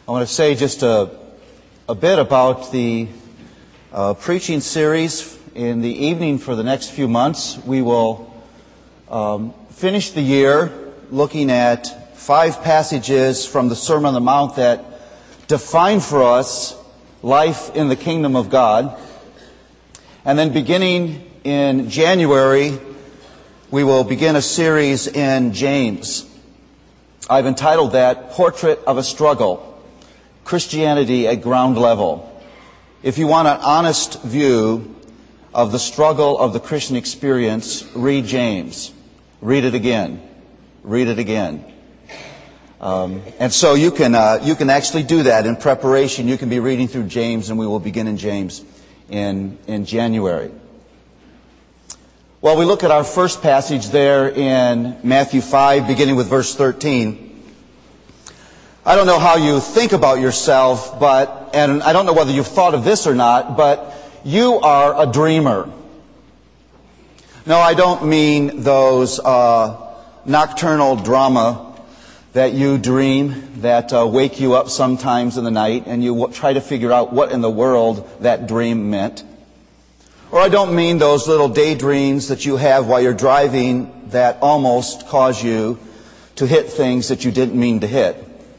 I want to say just a bit about the preaching series in the evening for the next few months. We will finish the year looking at 5 passages from the Sermon on the Mount that define for us life in the kingdom of God. And then beginning in January, we will begin a series in James. I've entitled that Portrait of a Struggle, Christianity at Ground Level. If you want an honest view of the struggle of the Christian experience, read James. Read it again. Read it again. And so you can actually do that in preparation. You can be reading through James, and we will begin in James in January. Well, we look at our first passage there in Matthew 5, beginning with verse 13. I don't know how you think about yourself, and I don't know whether you've thought of this or not, but you are a dreamer. No, I don't mean those nocturnal drama that you dream that wake you up sometimes in the night and you try to figure out what in the world that dream meant. Or I don't mean those little daydreams that you have while you're driving that almost cause you to hit things that you didn't mean to hit.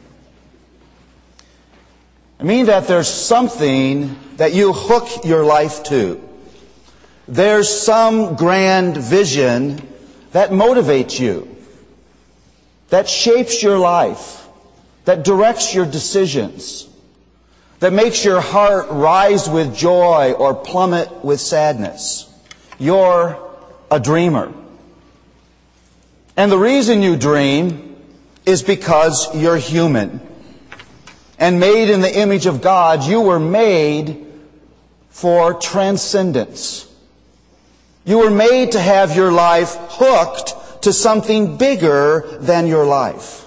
I mean that there's something that you hook your life to. There's some grand vision that motivates you, that shapes your life, that directs your decisions, that makes your heart rise with joy or plummet with sadness. You're a dreamer. And the reason you dream is because you're human. And made in the image of God, you were made for transcendence. You were made to have your life hooked to something bigger than your life.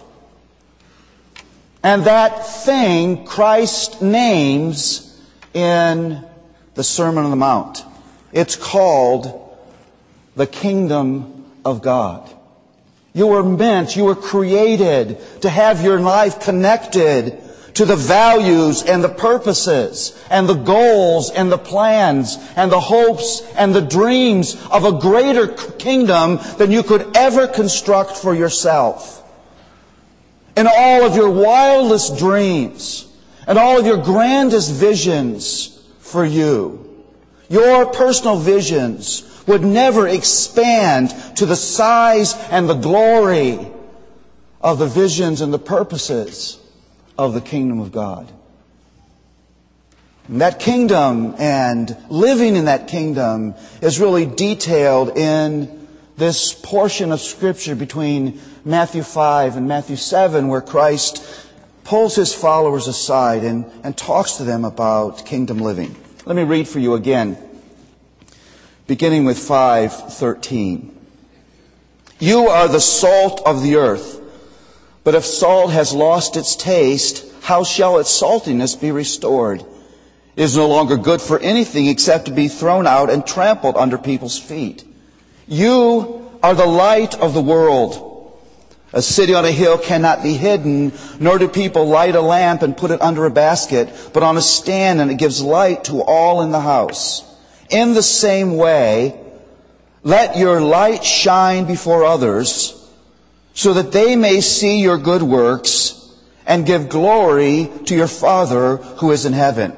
And that thing Christ names in the Sermon on the Mount. It's called the kingdom of God. You were created to have your life connected to the values and the purposes and the goals and the plans and the hopes and the dreams of a greater kingdom than you could ever construct for yourself. In all of your wildest dreams and all of your grandest visions for you, your personal visions would never expand to the size and the glory of the visions and the purposes of the kingdom of God. And that kingdom and living in that kingdom is really detailed in this portion of Scripture between Matthew 5 and Matthew 7, where Christ pulls His followers aside and talks to them about kingdom living. Let me read for you again, beginning with 5:13. You are the salt of the earth. But if salt has lost its taste, how shall its saltiness be restored? It is no longer good for anything except to be thrown out and trampled under people's feet. You are the light of the world. A city on a hill cannot be hidden, nor do people light a lamp and put it under a basket, but on a stand, and it gives light to all in the house. In the same way, let your light shine before others, so that they may see your good works and give glory to your Father who is in heaven.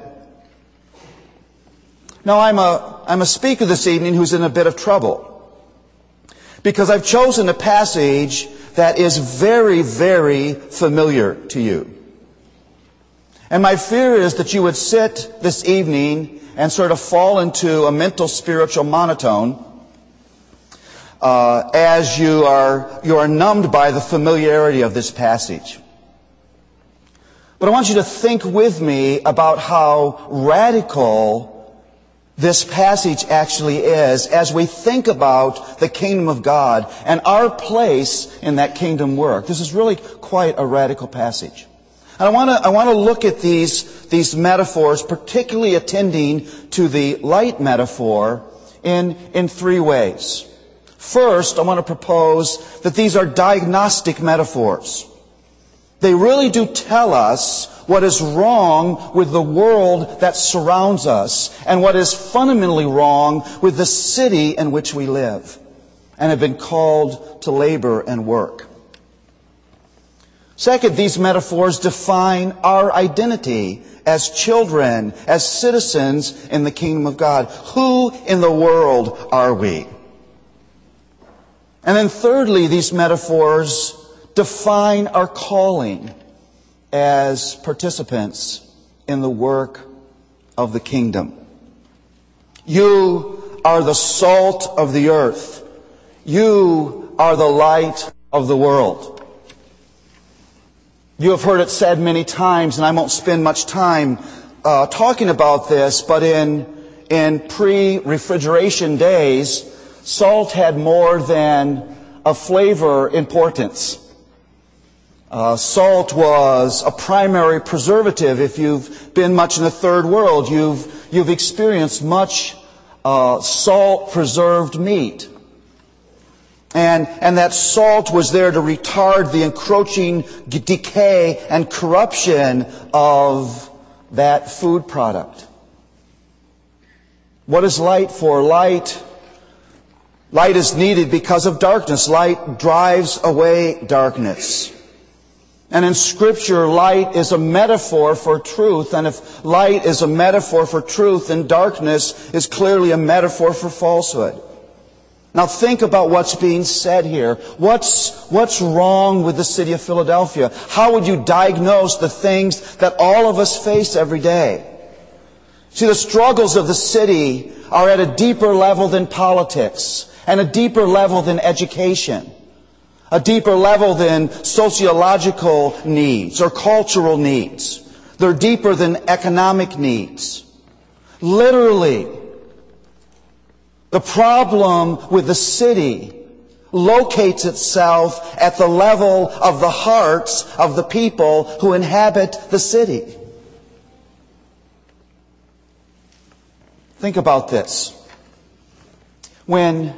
Now, I'm a speaker this evening who's in a bit of trouble, because I've chosen a passage that is very, very familiar to you. And my fear is that you would sit this evening and sort of fall into a mental spiritual monotone as you are numbed by the familiarity of this passage. But I want you to think with me about how radical this passage actually is as we think about the kingdom of God and our place in that kingdom work. This is really quite a radical passage. And I want to look at these metaphors, particularly attending to the light metaphor, in 3 ways. First, I want to propose that these are diagnostic metaphors. They really do tell us what is wrong with the world that surrounds us and what is fundamentally wrong with the city in which we live and have been called to labor and work. Second, these metaphors define our identity as children, as citizens in the kingdom of God. Who in the world are we? And then thirdly, these metaphors define our calling as participants in the work of the kingdom. You are the salt of the earth. You are the light of the world. You have heard it said many times, and I won't spend much time talking about this, but in pre-refrigeration days, salt had more than a flavor importance. Salt was a primary preservative. If you've been much in the third world, you've experienced much salt-preserved meat. And that salt was there to retard the encroaching decay and corruption of that food product. What is light for? Light is needed because of darkness. Light drives away darkness. And in Scripture, light is a metaphor for truth. And if light is a metaphor for truth, then darkness is clearly a metaphor for falsehood. Now think about what's being said here. What's wrong with the city of Philadelphia? How would you diagnose the things that all of us face every day? See, the struggles of the city are at a deeper level than politics and a deeper level than education, a deeper level than sociological needs or cultural needs. They're deeper than economic needs. Literally, the problem with the city locates itself at the level of the hearts of the people who inhabit the city. Think about this. When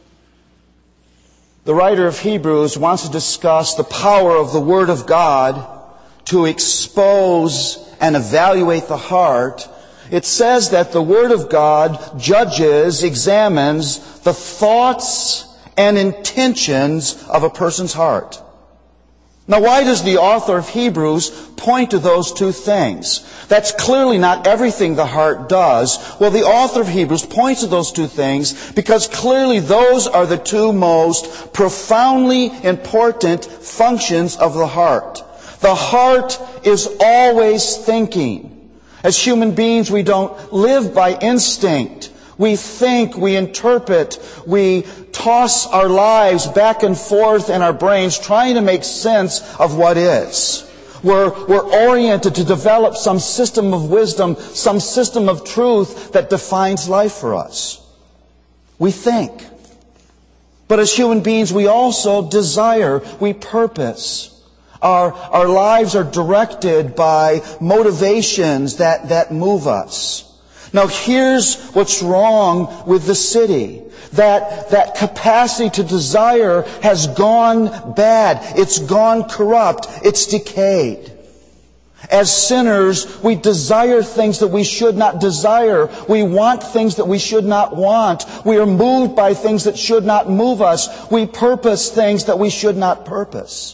the writer of Hebrews wants to discuss the power of the Word of God to expose and evaluate the heart, it says that the Word of God judges, examines the thoughts and intentions of a person's heart. Now, why does the author of Hebrews point to those two things? That's clearly not everything the heart does. Well, the author of Hebrews points to those two things because clearly those are the two most profoundly important functions of the heart. The heart is always thinking. As human beings, we don't live by instinct. We think, we interpret, we toss our lives back and forth in our brains trying to make sense of what is. We're oriented to develop some system of wisdom, some system of truth that defines life for us. We think. But as human beings, we also desire, we purpose. Our lives are directed by motivations that move us. Now here's what's wrong with the city. That capacity to desire has gone bad. It's gone corrupt. It's decayed. As sinners, we desire things that we should not desire. We want things that we should not want. We are moved by things that should not move us. We purpose things that we should not purpose.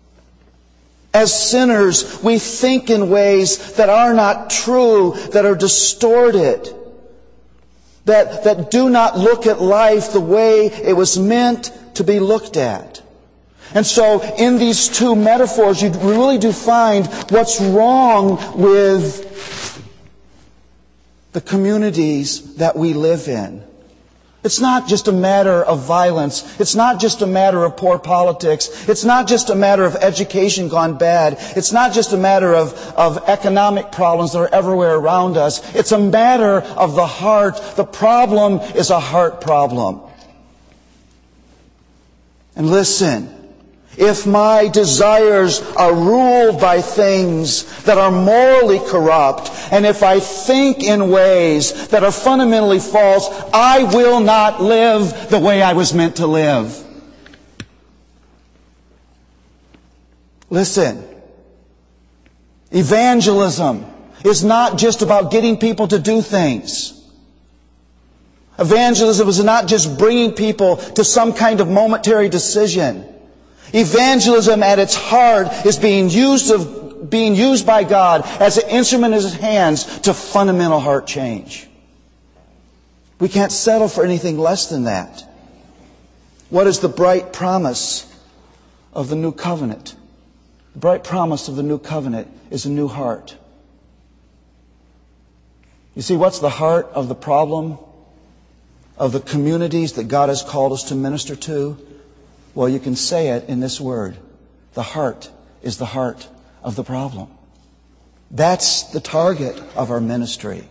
As sinners, we think in ways that are not true, that are distorted, that do not look at life the way it was meant to be looked at. And so in these two metaphors, you really do find what's wrong with the communities that we live in. It's not just a matter of violence. It's not just a matter of poor politics. It's not just a matter of education gone bad. It's not just a matter of economic problems that are everywhere around us. It's a matter of the heart. The problem is a heart problem. And listen, if my desires are ruled by things that are morally corrupt, and if I think in ways that are fundamentally false, I will not live the way I was meant to live. Listen, Evangelism is not just about getting people to do things. Evangelism is not just bringing people to some kind of momentary decision. Evangelism at its heart is being used by God as an instrument in His hands to fundamental heart change. We can't settle for anything less than that. What is the bright promise of the new covenant? The bright promise of the new covenant is a new heart. You see, what's the heart of the problem of the communities that God has called us to minister to? Well, you can say it in this word. The heart is the heart of the problem. That's the target of our ministry.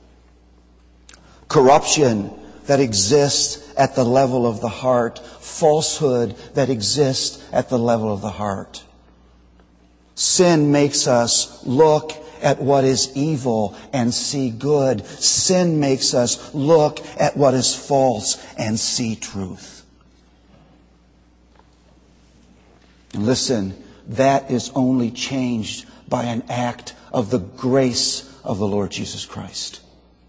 Corruption that exists at the level of the heart. Falsehood that exists at the level of the heart. Sin makes us look at what is evil and see good. Sin makes us look at what is false and see truth. And listen, that is only changed by an act of the grace of the Lord Jesus Christ.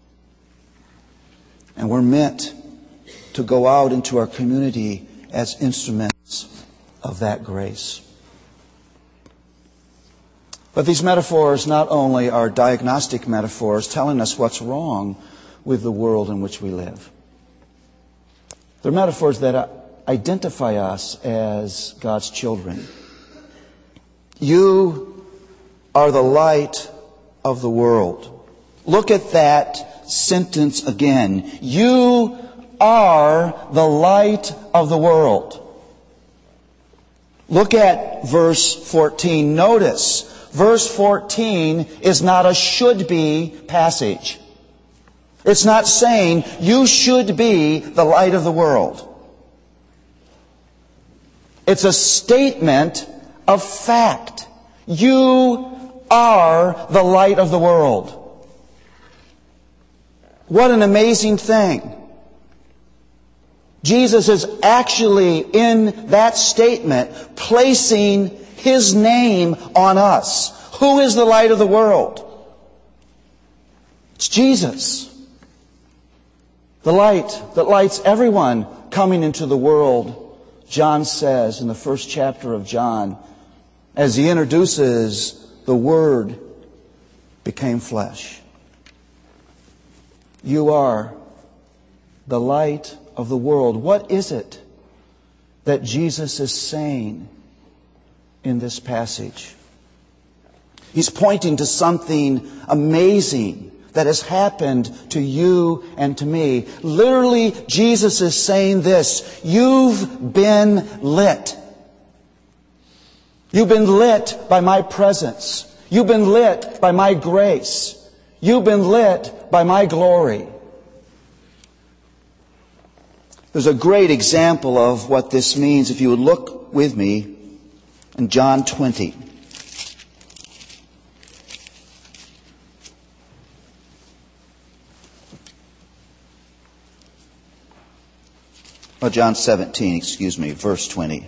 And we're meant to go out into our community as instruments of that grace. But these metaphors not only are diagnostic metaphors telling us what's wrong with the world in which we live. They're metaphors that identify us as God's children. You are the light of the world. Look at that sentence again. You are the light of the world. Look at verse 14. Notice, verse 14 is not a should be passage. It's not saying you should be the light of the world. It's a statement of fact. You are the light of the world. What an amazing thing. Jesus is actually in that statement placing His name on us. Who is the light of the world? It's Jesus. The light that lights everyone coming into the world. John says in the first chapter of John, as he introduces the Word became flesh. You are the light of the world. What is it that Jesus is saying in this passage? He's pointing to something amazing that has happened to you and to me. Literally, Jesus is saying this: you've been lit. You've been lit by my presence. You've been lit by my grace. You've been lit by my glory. There's a great example of what this means if you would look with me in John 20. John 17, verse 20.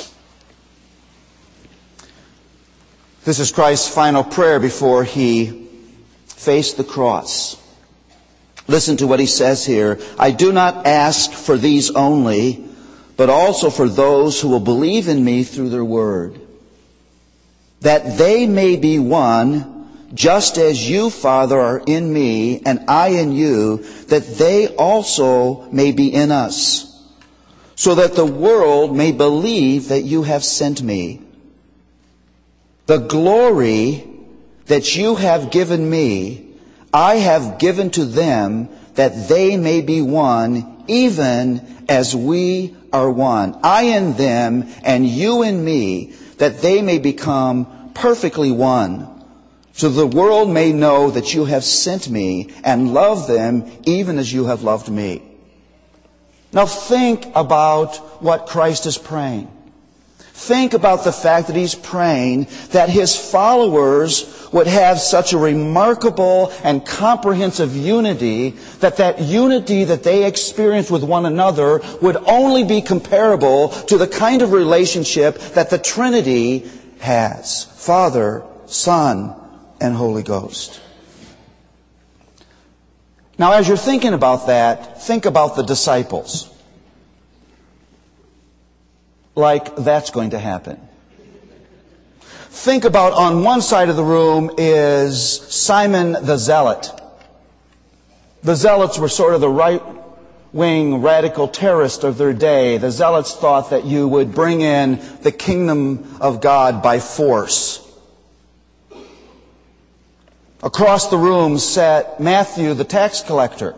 This is Christ's final prayer before He faced the cross. Listen to what He says here. I do not ask for these only, but also for those who will believe in Me through their word, that they may be one, just as You, Father, are in Me, and I in You, that they also may be in us, so that the world may believe that You have sent Me. The glory that You have given Me, I have given to them, that they may be one, even as we are one. I in them, and You in Me, that they may become perfectly one, so the world may know that You have sent Me, and love them even as You have loved Me. Now think about what Christ is praying. Think about the fact that He's praying that His followers would have such a remarkable and comprehensive unity, that unity that they experience with one another would only be comparable to the kind of relationship that the Trinity has. Father, Son, and Holy Ghost. Now, as you're thinking about that, think about the disciples. Like that's going to happen. Think about on one side of the room is Simon the Zealot. The Zealots were sort of the right-wing radical terrorists of their day. The Zealots thought that you would bring in the kingdom of God by force. Across the room sat Matthew, the tax collector,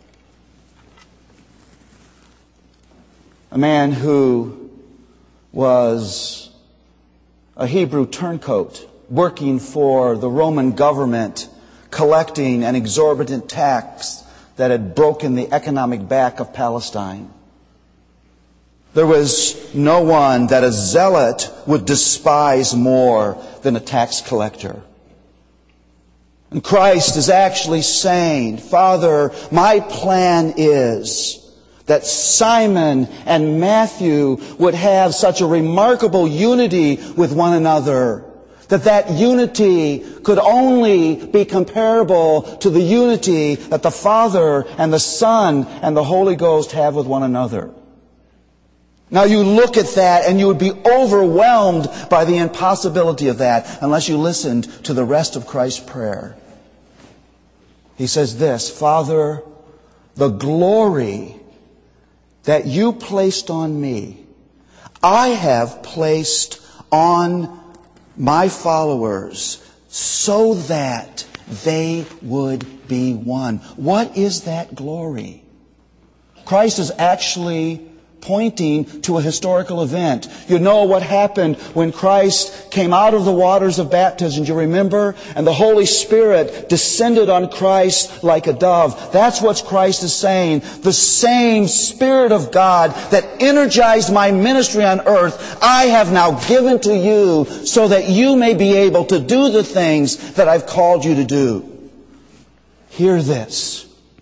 a man who was a Hebrew turncoat, working for the Roman government, collecting an exorbitant tax that had broken the economic back of Palestine. There was no one that a zealot would despise more than a tax collector. And Christ is actually saying, Father, my plan is that Simon and Matthew would have such a remarkable unity with one another, that unity could only be comparable to the unity that the Father and the Son and the Holy Ghost have with one another. Now you look at that and you would be overwhelmed by the impossibility of that unless you listened to the rest of Christ's prayer. He says this, Father, the glory that you placed on me, I have placed on my followers so that they would be one. What is that glory? Christ is actually pointing to a historical event. You know what happened when Christ came out of the waters of baptism, do you remember? And the Holy Spirit descended on Christ like a dove. That's what Christ is saying. The same Spirit of God that energized my ministry on earth, I have now given to you so that you may be able to do the things that I've called you to do. Hear this.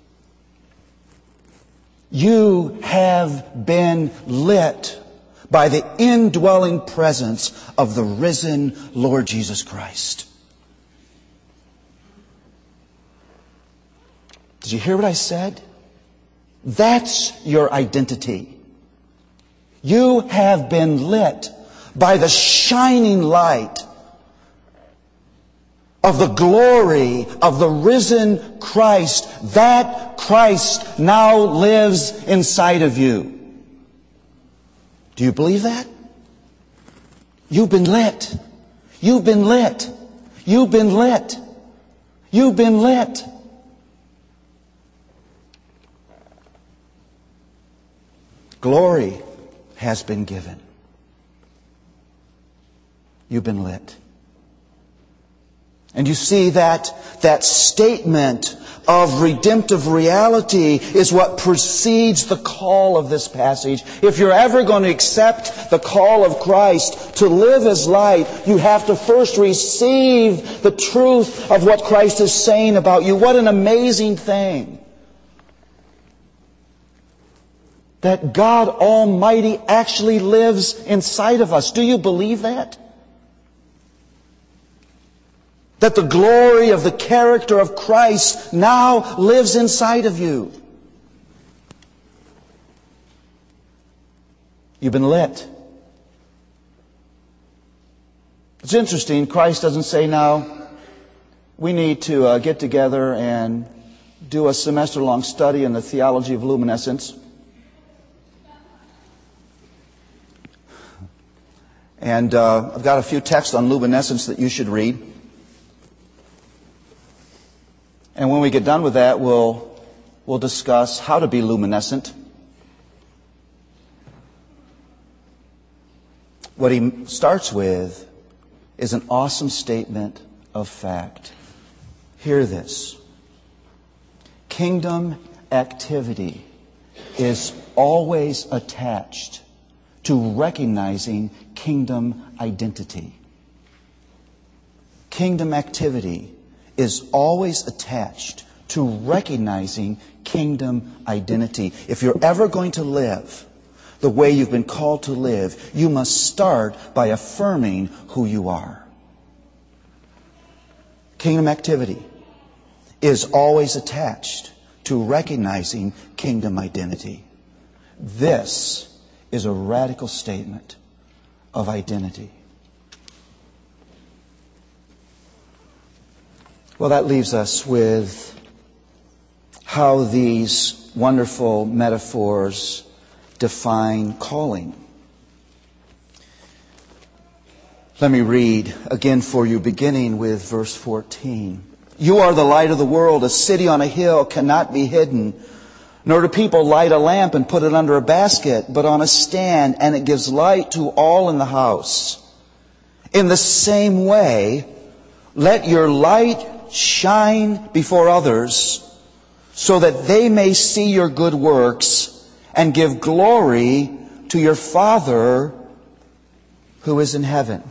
You have been lit by the indwelling presence of the risen Lord Jesus Christ. Did you hear what I said? That's your identity. You have been lit by the shining light of the glory of the risen Christ. That Christ now lives inside of you. Do you believe that? You've been lit. You've been lit. You've been lit. You've been lit. Glory has been given. You've been lit. And you see that statement of redemptive reality is what precedes the call of this passage. If you're ever going to accept the call of Christ to live as light, you have to first receive the truth of what Christ is saying about you. What an amazing thing. That God Almighty actually lives inside of us. Do you believe that? That the glory of the character of Christ now lives inside of you. You've been lit. It's interesting, Christ doesn't say now, we need to get together and do a semester-long study in the theology of luminescence. And I've got a few texts on luminescence that you should read. And when we get done with that, we'll discuss how to be luminescent. What he starts with is an awesome statement of fact. Hear this. Kingdom activity is always attached to recognizing kingdom identity. Kingdom activity is always attached to recognizing kingdom identity. If you're ever going to live the way you've been called to live, you must start by affirming who you are. kingdom activity is always attached to recognizing kingdom identity. This is a radical statement of identity. Well, that leaves us with how these wonderful metaphors define calling. Let me read again for you, beginning with verse 14. You are the light of the world. A city on a hill cannot be hidden. Nor do people light a lamp and put it under a basket, but on a stand, and it gives light to all in the house. In the same way, let your light shine before others, so that they may see your good works and give glory to your Father who is in heaven.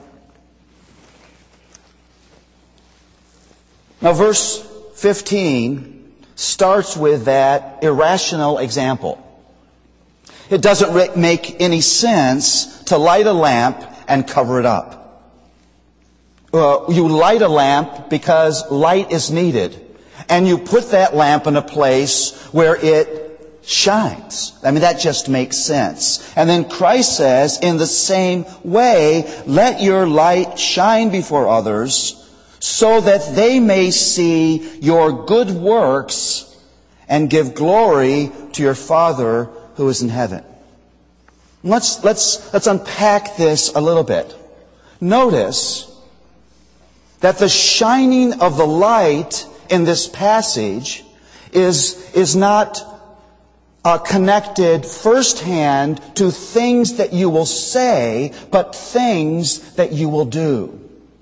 Now, verse 15 starts with that irrational example. It doesn't make any sense to light a lamp and cover it up. You light a lamp because light is needed. And you put that lamp in a place where it shines. I mean, that just makes sense. And then Christ says, in the same way, let your light shine before others, so that they may see your good works and give glory to your Father who is in heaven. Let's unpack this a little bit. Notice that the shining of the light in this passage is not connected firsthand to things that you will say, but things that you will do.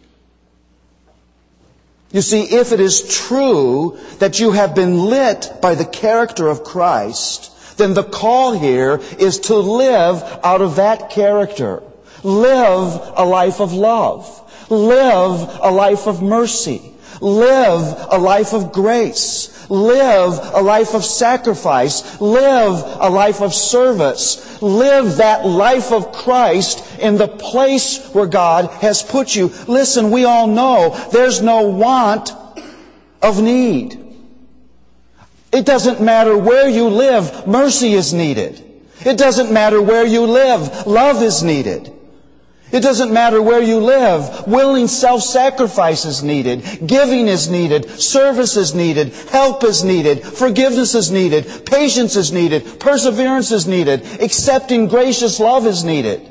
You see, if it is true that you have been lit by the character of Christ, then the call here is to live out of that character. Live a life of love. Live a life of mercy. Live a life of grace. Live a life of sacrifice. Live a life of service. Live that life of Christ in the place where God has put you. Listen, we all know there's no want of need. It doesn't matter where you live, mercy is needed. It doesn't matter where you live, love is needed. It doesn't matter where you live. Willing self-sacrifice is needed. Giving is needed. Service is needed. Help is needed. Forgiveness is needed. Patience is needed. Perseverance is needed. Accepting gracious love is needed.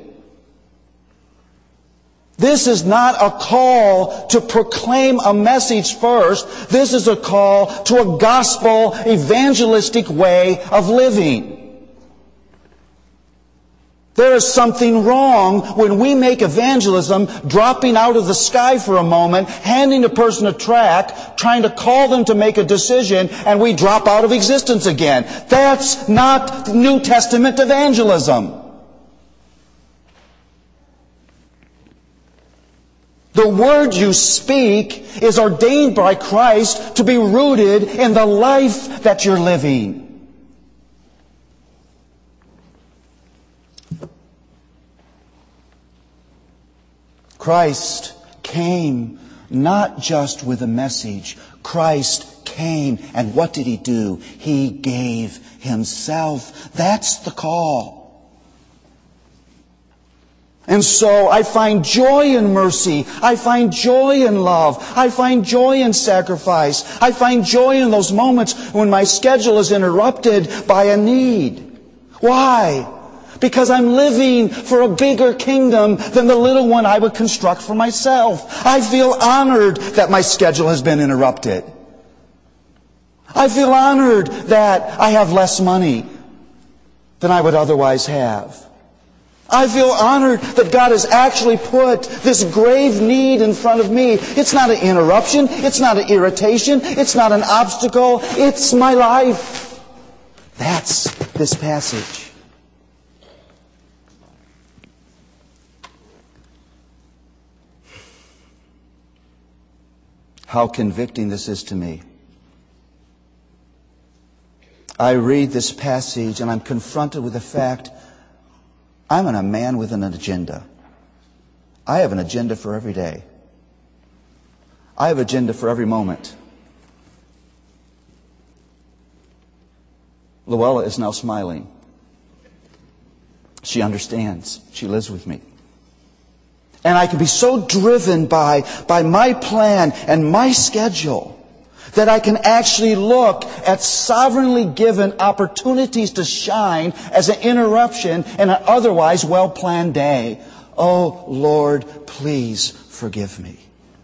This is not a call to proclaim a message first. This is a call to a gospel evangelistic way of living. There is something wrong when we make evangelism dropping out of the sky for a moment, handing a person a tract, trying to call them to make a decision, and we drop out of existence again. That's not New Testament evangelism. The word you speak is ordained by Christ to be rooted in the life that you're living. Christ came not just with a message. Christ came, and what did He do? He gave Himself. That's the call. And so I find joy in mercy. I find joy in love. I find joy in sacrifice. I find joy in those moments when my schedule is interrupted by a need. Why? Because I'm living for a bigger kingdom than the little one I would construct for myself. I feel honored that my schedule has been interrupted. I feel honored that I have less money than I would otherwise have. I feel honored that God has actually put this grave need in front of me. It's not an interruption. It's not an irritation. It's not an obstacle. It's my life. That's this passage. How convicting this is to me. I read this passage and I'm confronted with the fact I'm a man with an agenda. I have an agenda for every day. I have agenda for every moment. Luella is now smiling. She understands. She lives with me. And I can be so driven by my plan and my schedule that I can actually look at sovereignly given opportunities to shine as an interruption in an otherwise well-planned day. Oh, Lord, please forgive me.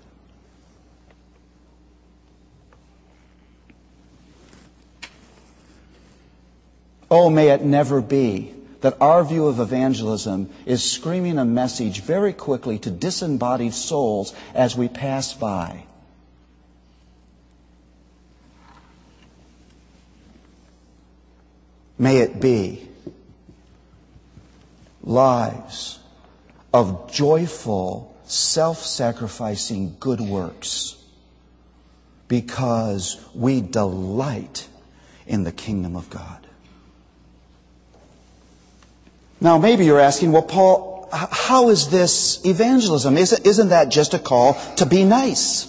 Oh, may it never be that our view of evangelism is screaming a message very quickly to disembodied souls as we pass by. May it be lives of joyful, self-sacrificing good works because we delight in the kingdom of God. Now, maybe you're asking, well, Paul, how is this evangelism? Isn't that just a call to be nice?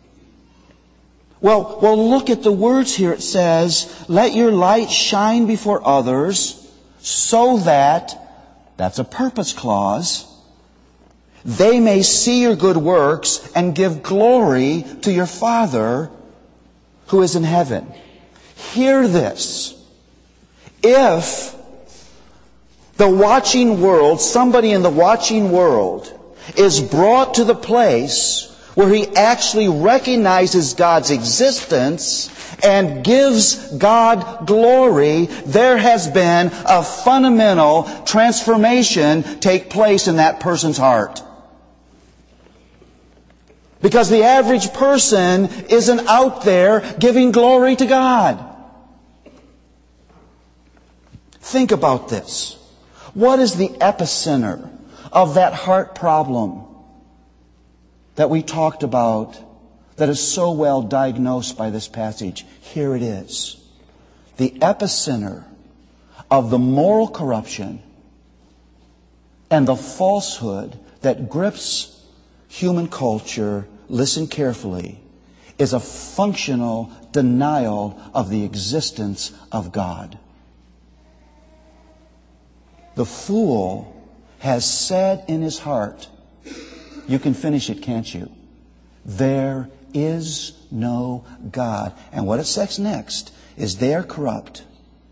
Well, look at the words here. It says, let your light shine before others so that, that's a purpose clause, they may see your good works and give glory to your Father who is in heaven. Hear this. If the watching world, somebody in the watching world, is brought to the place where he actually recognizes God's existence and gives God glory, there has been a fundamental transformation take place in that person's heart. Because the average person isn't out there giving glory to God. Think about this. What is the epicenter of that heart problem that we talked about that is so well diagnosed by this passage? Here it is. The epicenter of the moral corruption and the falsehood that grips human culture, listen carefully, is a functional denial of the existence of God. The fool has said in his heart, you can finish it, can't you? There is no God. And what it says next is they are corrupt.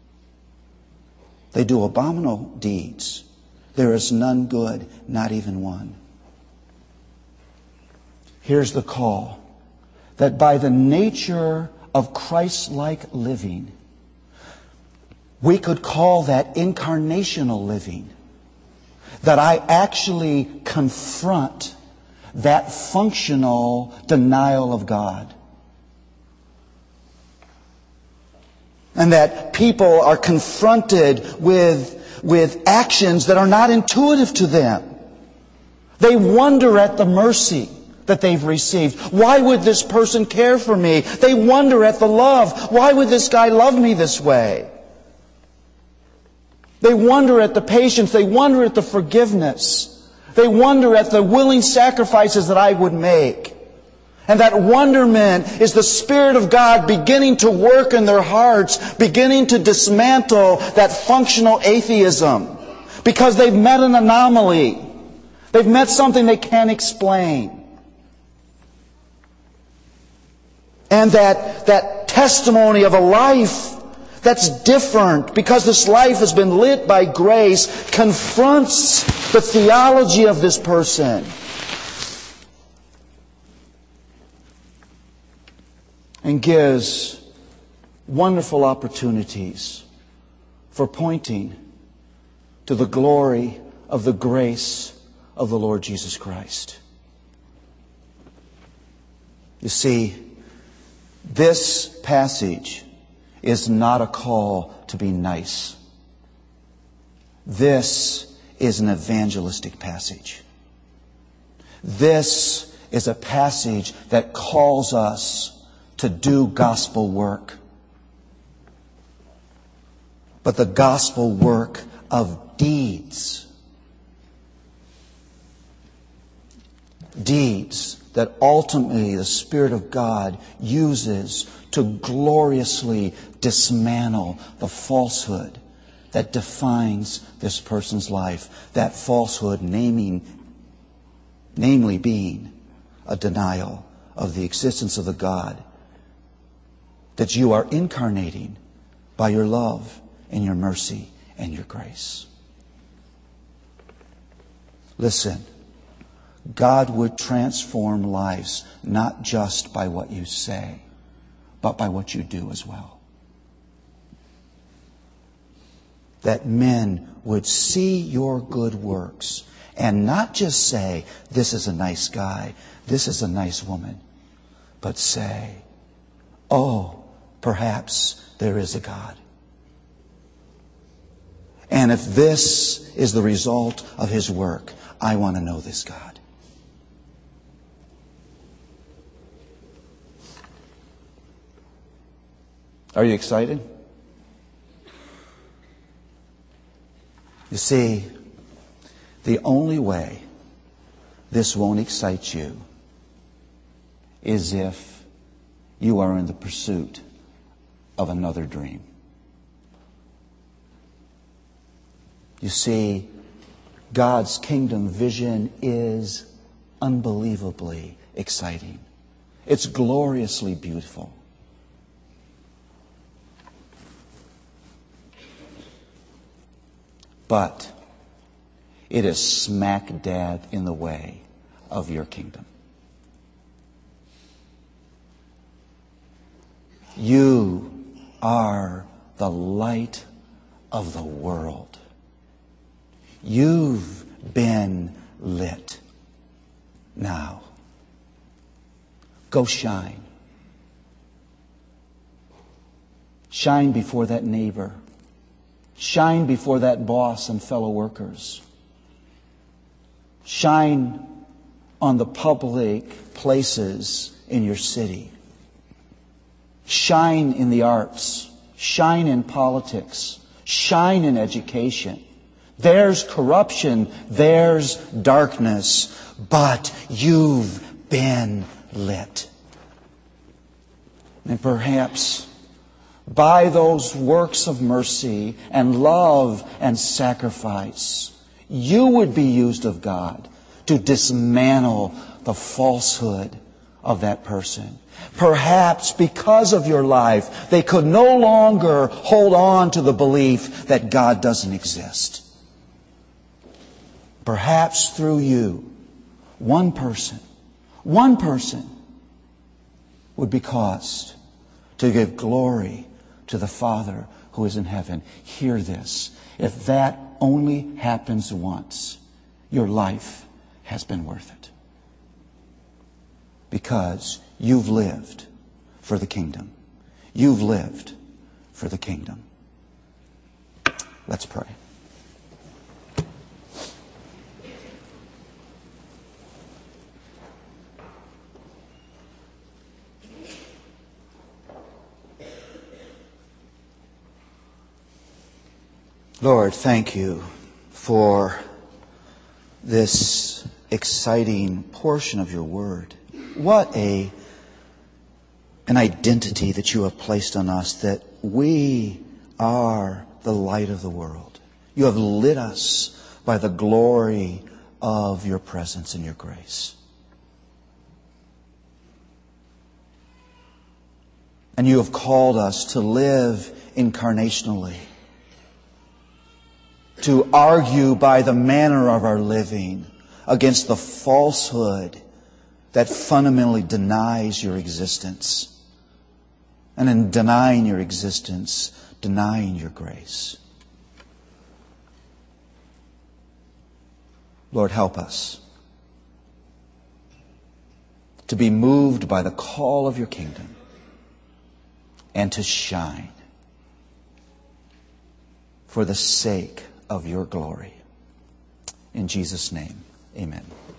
They do abominable deeds. There is none good, not even one. Here's the call, that by the nature of Christ-like living, we could call that incarnational living. That I actually confront that functional denial of God. And that people are confronted with actions that are not intuitive to them. They wonder at the mercy that they've received. Why would this person care for me? They wonder at the love. Why would this guy love me this way? They wonder at the patience. They wonder at the forgiveness. They wonder at the willing sacrifices that I would make. And that wonderment is the Spirit of God beginning to work in their hearts, beginning to dismantle that functional atheism. Because they've met an anomaly. They've met something they can't explain. And that testimony of a life that's different, because this life has been lit by grace, confronts the theology of this person. And gives wonderful opportunities for pointing to the glory of the grace of the Lord Jesus Christ. You see, this passage is not a call to be nice. This is an evangelistic passage. This is a passage that calls us to do gospel work. But the gospel work of deeds. Deeds that ultimately the Spirit of God uses to gloriously dismantle the falsehood that defines this person's life. That falsehood namely being a denial of the existence of the God that you are incarnating by your love and your mercy and your grace. Listen, God would transform lives not just by what you say, but by what you do as well. That men would see your good works and not just say, this is a nice guy, this is a nice woman, but say, oh, perhaps there is a God. And if this is the result of His work, I want to know this God. Are you excited? You see, the only way this won't excite you is if you are in the pursuit of another dream. You see, God's kingdom vision is unbelievably exciting. It's gloriously beautiful. But it is smack dab in the way of your kingdom. You are the light of the world. You've been lit. Now, go shine. Shine before that neighbor. Shine before that boss and fellow workers. Shine on the public places in your city. Shine in the arts. Shine in politics. Shine in education. There's corruption. There's darkness. But you've been lit. And perhaps by those works of mercy and love and sacrifice, you would be used of God to dismantle the falsehood of that person. Perhaps because of your life, they could no longer hold on to the belief that God doesn't exist. Perhaps through you, one person would be caused to give glory to the Father who is in heaven. Hear this. If that only happens once, your life has been worth it. Because you've lived for the kingdom. You've lived for the kingdom. Let's pray. Lord, thank you for this exciting portion of your word. What an identity that you have placed on us, that we are the light of the world. You have lit us by the glory of your presence and your grace. And you have called us to live incarnationally, to argue by the manner of our living against the falsehood that fundamentally denies your existence. And in denying your existence, denying your grace. Lord, help us to be moved by the call of your kingdom and to shine for the sake of your glory. In Jesus' name, amen.